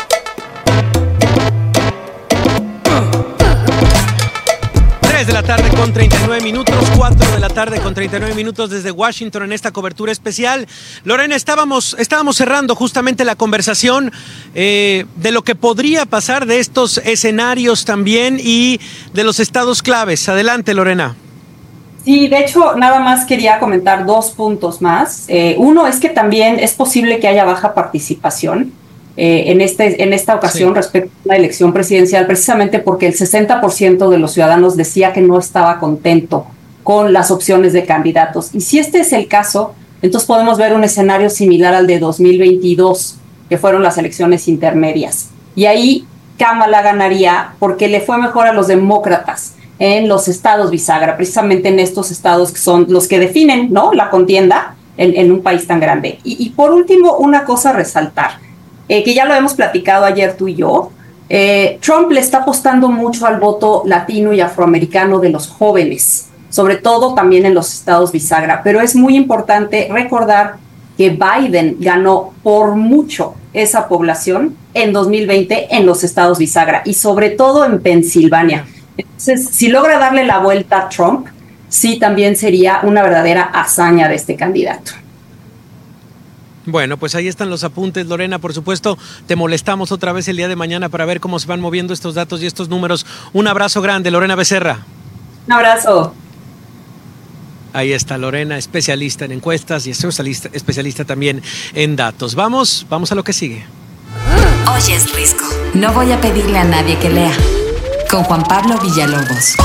[SPEAKER 5] 3 de la tarde con 39 minutos, 4 de la tarde con 39 minutos desde Washington en esta cobertura especial. Lorena, estábamos cerrando justamente la conversación de lo que podría pasar, de estos escenarios también y de los estados claves. Adelante, Lorena.
[SPEAKER 14] Sí, de hecho, nada más quería comentar 2 puntos más. Uno es que también es posible que haya baja participación en esta ocasión respecto a la elección presidencial, precisamente porque el 60% de los ciudadanos decía que no estaba contento con las opciones de candidatos. Y si este es el caso, entonces podemos ver un escenario similar al de 2022, que fueron las elecciones intermedias. Y ahí Kamala ganaría porque le fue mejor a los demócratas en los estados bisagra, precisamente en estos estados que son los que definen, ¿no?, la contienda en un país tan grande. Y por último, una cosa a resaltar, que ya lo hemos platicado ayer tú y yo. Trump le está apostando mucho al voto latino y afroamericano de los jóvenes, sobre todo también en los estados bisagra, pero es muy importante recordar que Biden ganó por mucho esa población en 2020 en los estados bisagra y sobre todo en Pensilvania. Entonces, si logra darle la vuelta a Trump, sí también sería una verdadera hazaña de este candidato.
[SPEAKER 5] Bueno, pues ahí están los apuntes, Lorena. Por supuesto, te molestamos otra vez el día de mañana para ver cómo se van moviendo estos datos y estos números. Un abrazo grande, Lorena Becerra.
[SPEAKER 14] Un abrazo.
[SPEAKER 5] Ahí está Lorena, especialista en encuestas y especialista también en datos. Vamos a lo que sigue.
[SPEAKER 3] Oyes Risco. No voy a pedirle a nadie que lea. Con Juan Pablo Villalobos.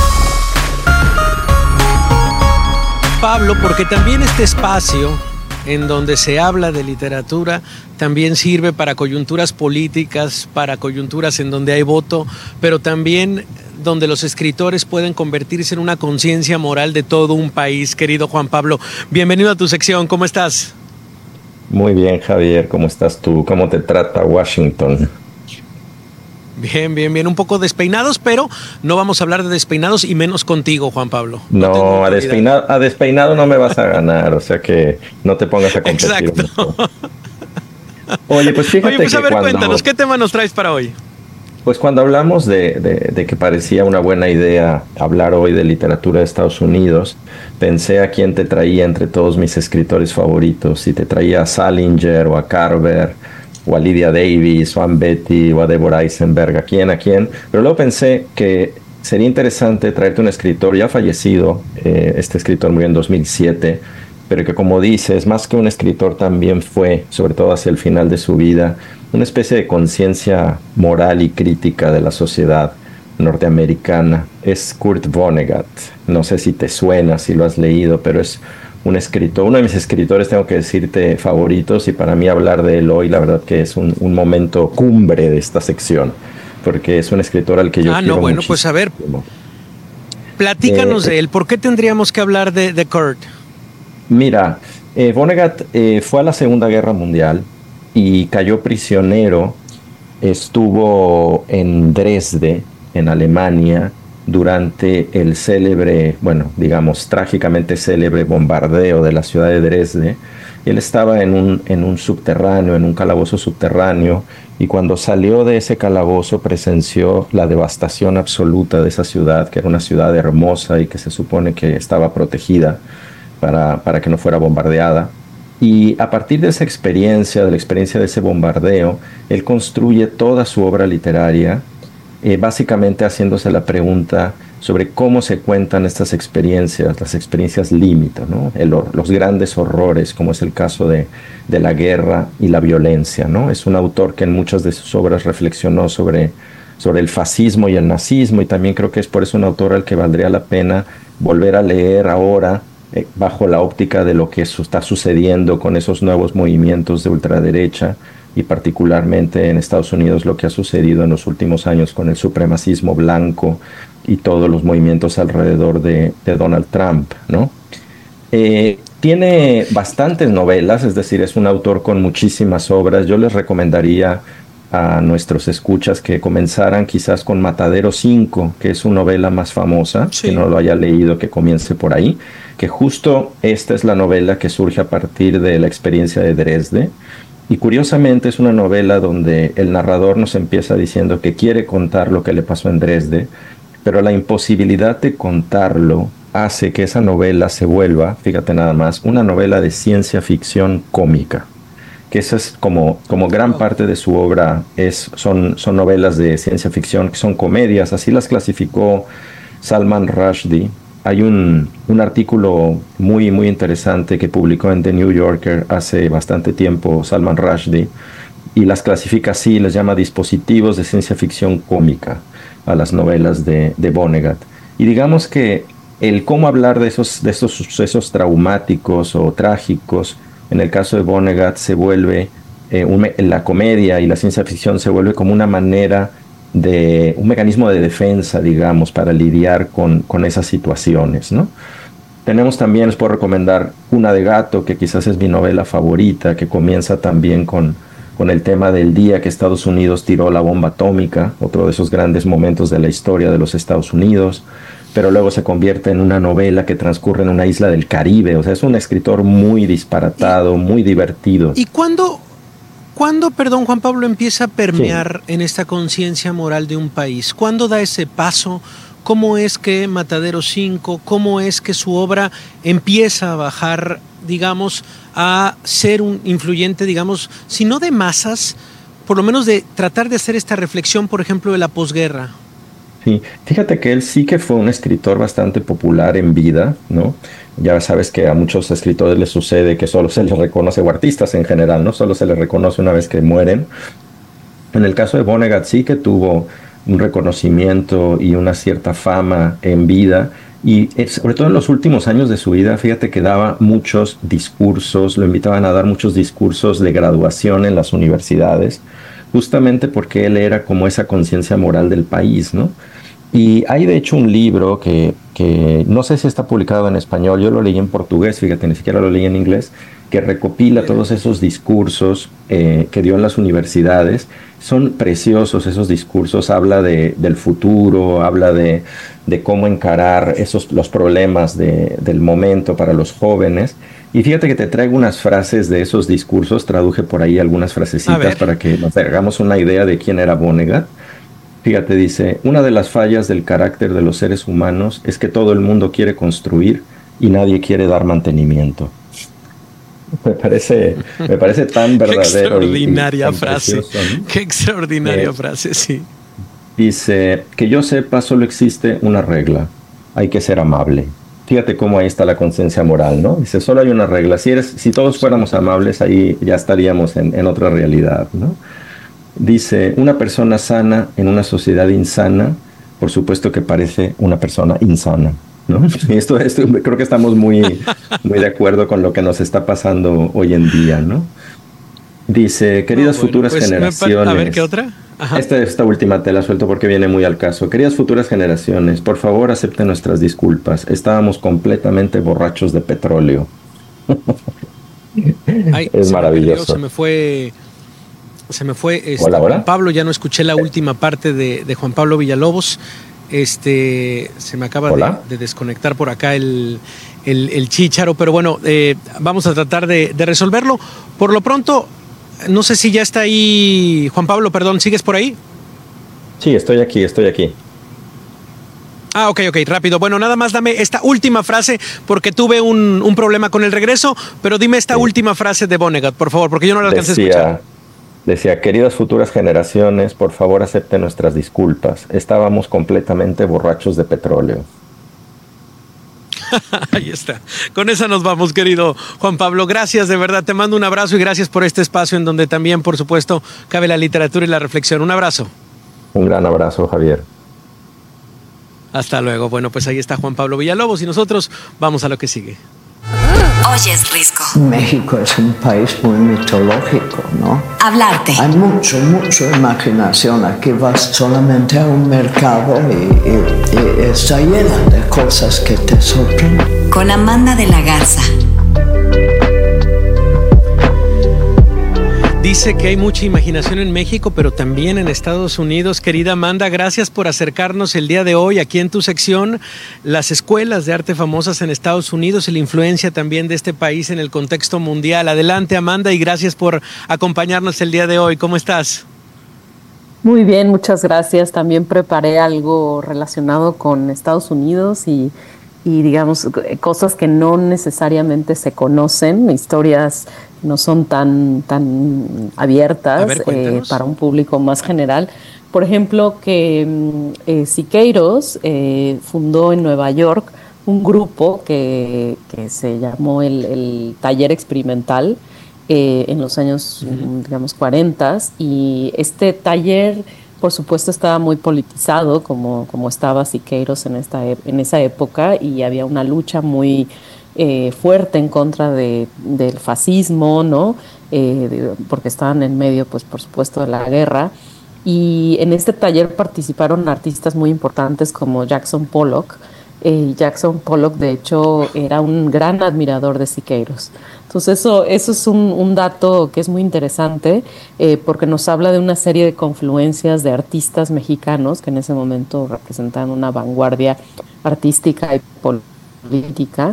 [SPEAKER 5] Pablo, porque también este espacio en donde se habla de literatura también sirve para coyunturas políticas, para coyunturas en donde hay voto, pero también donde los escritores pueden convertirse en una conciencia moral de todo un país. Querido Juan Pablo, bienvenido a tu sección, ¿cómo estás?
[SPEAKER 15] Muy bien, Javier, ¿cómo estás tú? ¿Cómo te trata Washington?
[SPEAKER 5] Bien, un poco despeinados, pero no vamos a hablar de despeinados y menos contigo, Juan Pablo.
[SPEAKER 15] No, a despeinado no me vas a ganar, o sea que no te pongas a competir.
[SPEAKER 5] Exacto.
[SPEAKER 15] Oye, pues fíjate
[SPEAKER 5] a ver, cuéntanos, ¿qué tema nos traes para hoy?
[SPEAKER 15] Pues cuando hablamos de que parecía una buena idea hablar hoy de literatura de Estados Unidos, pensé a quién te traía entre todos mis escritores favoritos, si te traía a Salinger o a Carver, o a Lydia Davis, o a Ann Betty, o a Deborah Eisenberg, ¿a quién? Pero luego pensé que sería interesante traerte un escritor ya fallecido, este escritor murió en 2007, pero que, como dices, más que un escritor también fue, sobre todo hacia el final de su vida, una especie de conciencia moral y crítica de la sociedad norteamericana. Es Kurt Vonnegut. No sé si te suena, si lo has leído, pero es un escritor, uno de mis escritores, tengo que decirte, favoritos, y para mí hablar de él hoy, la verdad que es un momento cumbre de esta sección, porque es un escritor al que yo quiero muchísimo.
[SPEAKER 5] Pues a ver, platícanos de él. ¿Por qué tendríamos que hablar de Kurt?
[SPEAKER 15] Mira, Vonnegut fue a la Segunda Guerra Mundial y cayó prisionero. Estuvo en Dresde, en Alemania, durante el célebre, trágicamente célebre bombardeo de la ciudad de Dresde. Él estaba en un subterráneo, en un calabozo subterráneo, y cuando salió de ese calabozo presenció la devastación absoluta de esa ciudad, que era una ciudad hermosa y que se supone que estaba protegida. para que no fuera bombardeada. Y a partir de esa experiencia, de la experiencia de ese bombardeo, él construye toda su obra literaria, básicamente haciéndose la pregunta sobre cómo se cuentan estas experiencias, las experiencias límite, ¿no? Los grandes horrores, como es el caso de la guerra y la violencia, ¿no? Es un autor que en muchas de sus obras reflexionó sobre el fascismo y el nazismo, y también creo que es por eso un autor al que valdría la pena volver a leer ahora, bajo la óptica de lo que está sucediendo con esos nuevos movimientos de ultraderecha, y particularmente en Estados Unidos lo que ha sucedido en los últimos años con el supremacismo blanco y todos los movimientos alrededor de Donald Trump, ¿no? Tiene bastantes novelas, es decir, es un autor con muchísimas obras. Yo les recomendaría a nuestros escuchas que comenzaran quizás con Matadero 5, que es su novela más famosa, que no lo haya leído, que comience por ahí, que justo esta es la novela que surge a partir de la experiencia de Dresde. Y curiosamente es una novela donde el narrador nos empieza diciendo que quiere contar lo que le pasó en Dresde, pero la imposibilidad de contarlo hace que esa novela se vuelva, fíjate nada más, una novela de ciencia ficción cómica, que esa es como gran parte de su obra, son novelas de ciencia ficción, que son comedias, así las clasificó Salman Rushdie. Hay un artículo muy, muy interesante que publicó en The New Yorker hace bastante tiempo Salman Rushdie, y las clasifica así, les llama dispositivos de ciencia ficción cómica a las novelas de Vonnegut. Y digamos que el cómo hablar de estos sucesos traumáticos o trágicos, en el caso de Vonnegut se vuelve, la comedia y la ciencia ficción se vuelve como una manera de un mecanismo de defensa, digamos, para lidiar con esas situaciones, ¿no? Tenemos también, les puedo recomendar Cuna de Gato, que quizás es mi novela favorita, que comienza también con el tema del día que Estados Unidos tiró la bomba atómica, otro de esos grandes momentos de la historia de los Estados Unidos, pero luego se convierte en una novela que transcurre en una isla del Caribe. O sea, es un escritor muy disparatado, muy divertido.
[SPEAKER 5] ¿Y cuándo, perdón, Juan Pablo, empieza a permear en esta conciencia moral de un país? ¿Cuándo da ese paso? ¿Cómo es que Matadero 5, cómo es que su obra empieza a bajar, digamos, a ser un influyente, digamos, si no de masas, por lo menos de tratar de hacer esta reflexión, por ejemplo, de la posguerra?
[SPEAKER 15] Sí, fíjate que él sí que fue un escritor bastante popular en vida, ¿no? Ya sabes que a muchos escritores les sucede que solo se les reconoce, o artistas en general, ¿no? Solo se les reconoce una vez que mueren. En el caso de Vonnegut sí que tuvo un reconocimiento y una cierta fama en vida, y sobre todo en los últimos años de su vida, fíjate que daba muchos discursos, lo invitaban a dar muchos discursos de graduación en las universidades, justamente porque él era como esa conciencia moral del país, ¿no? Y hay de hecho un libro que no sé si está publicado en español, yo lo leí en portugués, fíjate, ni siquiera lo leí en inglés, que recopila todos esos discursos que dio en las universidades. Son preciosos esos discursos, habla del futuro, habla de cómo encarar los problemas del momento para los jóvenes. Y fíjate que te traigo unas frases de esos discursos, traduje por ahí algunas frasecitas para que nos hagamos una idea de quién era Vonnegut. Fíjate, dice, una de las fallas del carácter de los seres humanos es que todo el mundo quiere construir y nadie quiere dar mantenimiento. Me parece tan verdadero. Qué
[SPEAKER 5] extraordinaria frase. ¿No? Qué extraordinaria frase, sí.
[SPEAKER 15] Dice, que yo sepa, solo existe una regla. Hay que ser amable. Fíjate cómo ahí está la conciencia moral, ¿no? Dice, solo hay una regla. Si todos fuéramos amables, ahí ya estaríamos en otra realidad, ¿no? Dice, una persona sana en una sociedad insana, por supuesto que parece una persona insana, ¿no? Y esto creo que estamos muy de acuerdo con lo que nos está pasando hoy en día, ¿no? Dice, queridas futuras generaciones.
[SPEAKER 5] A ver, ¿qué otra? Ajá.
[SPEAKER 15] Esta última te la suelto porque viene muy al caso. Queridas futuras generaciones, por favor acepten nuestras disculpas. Estábamos completamente borrachos de petróleo.
[SPEAKER 5] Ay,
[SPEAKER 15] es maravilloso.
[SPEAKER 5] Se me fue
[SPEAKER 15] hola.
[SPEAKER 5] Juan Pablo, ya no escuché la última parte de Juan Pablo Villalobos. Se me acaba de desconectar por acá el chícharo, pero bueno, vamos a tratar de resolverlo. Por lo pronto, no sé si ya está ahí Juan Pablo, perdón, ¿sigues por ahí?
[SPEAKER 15] Sí, estoy aquí.
[SPEAKER 5] Ok, rápido. Bueno, nada más dame esta última frase porque tuve un problema con el regreso, pero dime esta última frase de Vonnegut, por favor, porque yo no la alcancé a escuchar.
[SPEAKER 15] Decía, queridas futuras generaciones, por favor acepten nuestras disculpas. Estábamos completamente borrachos de petróleo.
[SPEAKER 5] Ahí está. Con esa nos vamos, querido Juan Pablo. Gracias, de verdad. Te mando un abrazo y gracias por este espacio en donde también, por supuesto, cabe la literatura y la reflexión. Un abrazo.
[SPEAKER 15] Un gran abrazo, Javier.
[SPEAKER 5] Hasta luego. Bueno, pues ahí está Juan Pablo Villalobos y nosotros vamos a lo que sigue.
[SPEAKER 16] Oyes Risco.
[SPEAKER 17] México es un país muy mitológico, ¿no?
[SPEAKER 16] Hablarte.
[SPEAKER 17] Hay mucho imaginación. Aquí vas solamente a un mercado y está llena de cosas que te sorprenden.
[SPEAKER 16] Con Amanda de la Garza.
[SPEAKER 5] Dice que hay mucha imaginación en México, pero también en Estados Unidos. Querida Amanda, gracias por acercarnos el día de hoy aquí en tu sección, las escuelas de arte famosas en Estados Unidos y la influencia también de este país en el contexto mundial. Adelante, Amanda, y gracias por acompañarnos el día de hoy. ¿Cómo estás?
[SPEAKER 18] Muy bien, muchas gracias. También preparé algo relacionado con Estados Unidos y digamos, cosas que no necesariamente se conocen, historias no son tan abiertas para un público más general. Por ejemplo, que Siqueiros fundó en Nueva York un grupo que se llamó el Taller Experimental en los años, digamos, 40, y este taller, por supuesto, estaba muy politizado, como estaba Siqueiros en esa época, y había una lucha muy fuerte en contra del fascismo, ¿no? Porque estaban en medio, pues, por supuesto, de la guerra. Y en este taller participaron artistas muy importantes como Jackson Pollock. Jackson Pollock, de hecho, era un gran admirador de Siqueiros. Entonces eso es un dato que es muy interesante porque nos habla de una serie de confluencias de artistas mexicanos que en ese momento representaban una vanguardia artística y política,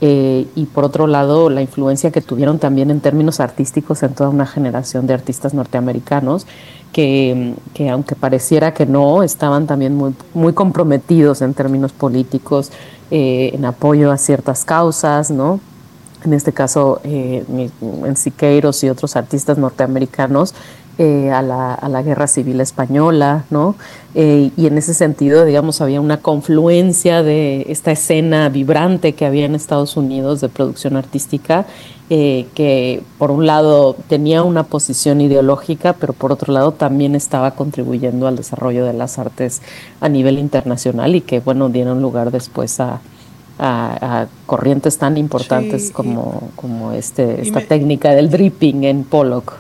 [SPEAKER 18] y por otro lado la influencia que tuvieron también en términos artísticos en toda una generación de artistas norteamericanos que aunque pareciera que no, estaban también muy, muy comprometidos en términos políticos, en apoyo a ciertas causas, ¿no? En este caso, en Siqueiros y otros artistas norteamericanos, a la Guerra Civil Española, ¿no? Y en ese sentido, digamos, había una confluencia de esta escena vibrante que había en Estados Unidos de producción artística, que por un lado tenía una posición ideológica, pero por otro lado también estaba contribuyendo al desarrollo de las artes a nivel internacional y que, bueno, dieron lugar después a corrientes tan importantes como esta técnica del dripping en Pollock.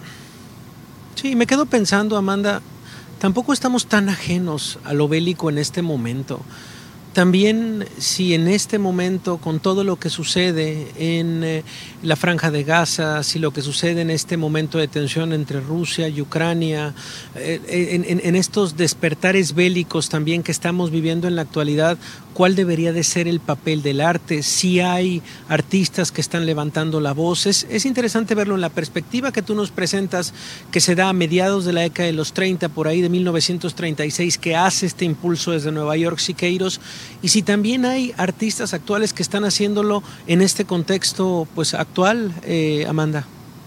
[SPEAKER 5] Sí, me quedo pensando, Amanda, tampoco estamos tan ajenos a lo bélico en este momento. También si en este momento, con todo lo que sucede en la Franja de Gaza, si lo que sucede en este momento de tensión entre Rusia y Ucrania, en estos despertares bélicos también que estamos viviendo en la actualidad, ¿cuál debería de ser el papel del arte? Si hay artistas que están levantando la voz. Es interesante verlo en la perspectiva que tú nos presentas, que se da a mediados de la década de los 30, por ahí de 1936, que hace este impulso desde Nueva York, Siqueiros. Y si también hay artistas actuales que están haciéndolo en este contexto pues actual, Amanda.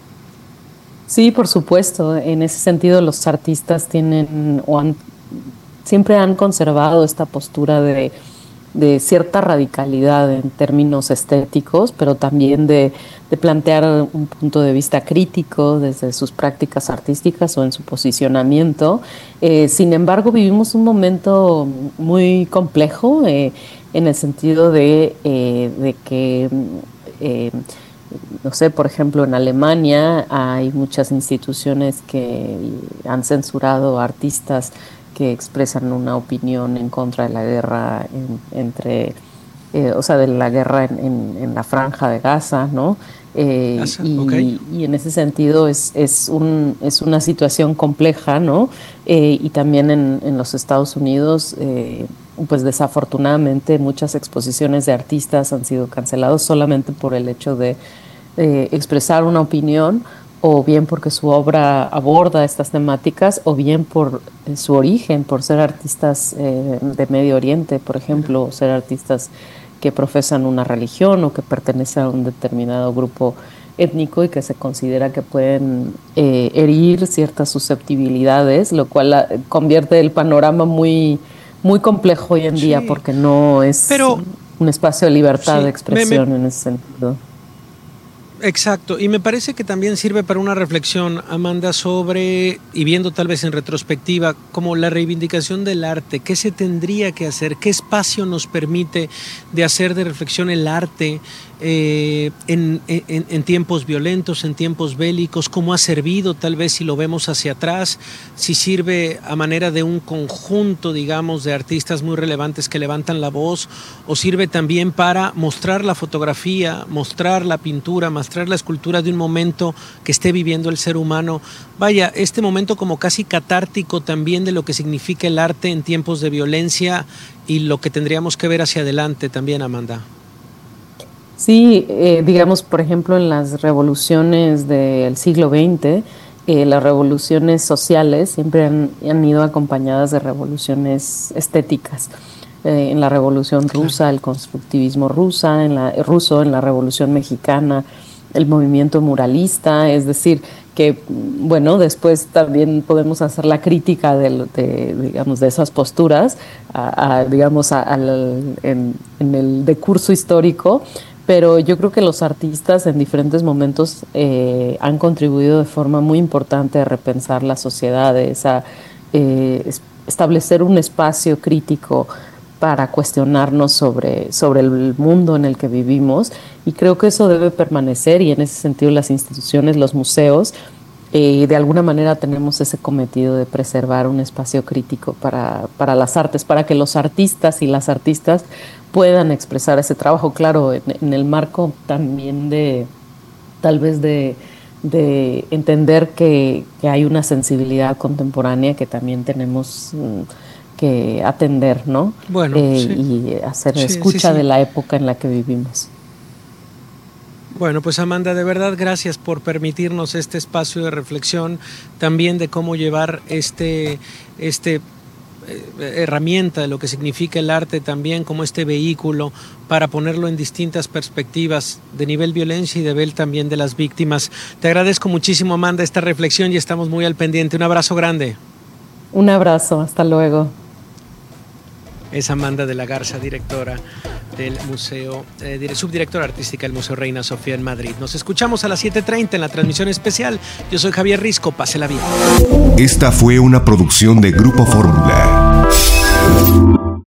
[SPEAKER 18] Sí, por supuesto. En ese sentido, los artistas siempre han conservado esta postura de cierta radicalidad en términos estéticos, pero también de plantear un punto de vista crítico desde sus prácticas artísticas o en su posicionamiento. Sin embargo, vivimos un momento muy complejo en el sentido de que, no sé, por ejemplo, en Alemania hay muchas instituciones que han censurado a artistas que expresan una opinión en contra de la guerra de la guerra en la Franja de Gaza, ¿no? Y en ese sentido es una situación compleja, ¿no? Y también en los Estados Unidos, pues desafortunadamente muchas exposiciones de artistas han sido cancelados solamente por el hecho de expresar una opinión, o bien porque su obra aborda estas temáticas, o bien por su origen, por ser artistas de Medio Oriente, por ejemplo, o ser artistas que profesan una religión o que pertenecen a un determinado grupo étnico y que se considera que pueden herir ciertas susceptibilidades, lo cual convierte el panorama muy, muy complejo hoy en día, porque no es un espacio de libertad de expresión en ese sentido.
[SPEAKER 5] Exacto, y me parece que también sirve para una reflexión, Amanda, sobre, y viendo tal vez en retrospectiva, como la reivindicación del arte. ¿Qué se tendría que hacer? ¿Qué espacio nos permite de hacer de reflexión el arte en tiempos violentos, en tiempos bélicos? ¿Cómo ha servido tal vez si lo vemos hacia atrás? Si sirve a manera de un conjunto, digamos, de artistas muy relevantes que levantan la voz, o sirve también para mostrar la fotografía, mostrar la pintura, mostrar la escultura de un momento que esté viviendo el ser humano. Vaya, este momento como casi catártico también de lo que significa el arte en tiempos de violencia y lo que tendríamos que ver hacia adelante también, Amanda.
[SPEAKER 18] Sí, digamos, por ejemplo, en las revoluciones del siglo XX, las revoluciones sociales siempre han ido acompañadas de revoluciones estéticas. En la Revolución Rusa, el constructivismo ruso, en la Revolución Mexicana, el movimiento muralista, es decir, que, bueno, después también podemos hacer la crítica digamos, de esas posturas, en el decurso histórico. Pero yo creo que los artistas en diferentes momentos han contribuido de forma muy importante a repensar las sociedades, a establecer un espacio crítico para cuestionarnos sobre el mundo en el que vivimos, y creo que eso debe permanecer, y en ese sentido las instituciones, los museos, de alguna manera tenemos ese cometido de preservar un espacio crítico para las artes, para que los artistas y las artistas puedan expresar ese trabajo, claro, en el marco también de entender que hay una sensibilidad contemporánea que también tenemos que atender, ¿no?
[SPEAKER 5] Bueno,
[SPEAKER 18] y hacer escucha de la época en la que vivimos.
[SPEAKER 5] Bueno, pues Amanda, de verdad gracias por permitirnos este espacio de reflexión, también de cómo llevar este herramienta de lo que significa el arte también como este vehículo para ponerlo en distintas perspectivas de nivel violencia y de nivel también de las víctimas. Te agradezco muchísimo, Amanda, esta reflexión y estamos muy al pendiente. Un abrazo grande.
[SPEAKER 18] Un abrazo, hasta luego.
[SPEAKER 5] Es Amanda de la Garza, directora del museo, subdirectora artística del Museo Reina Sofía en Madrid. Nos escuchamos a las 7:30 en la transmisión especial. Yo soy Javier Risco, pásela bien.
[SPEAKER 19] Esta fue una producción de Grupo Fórmula.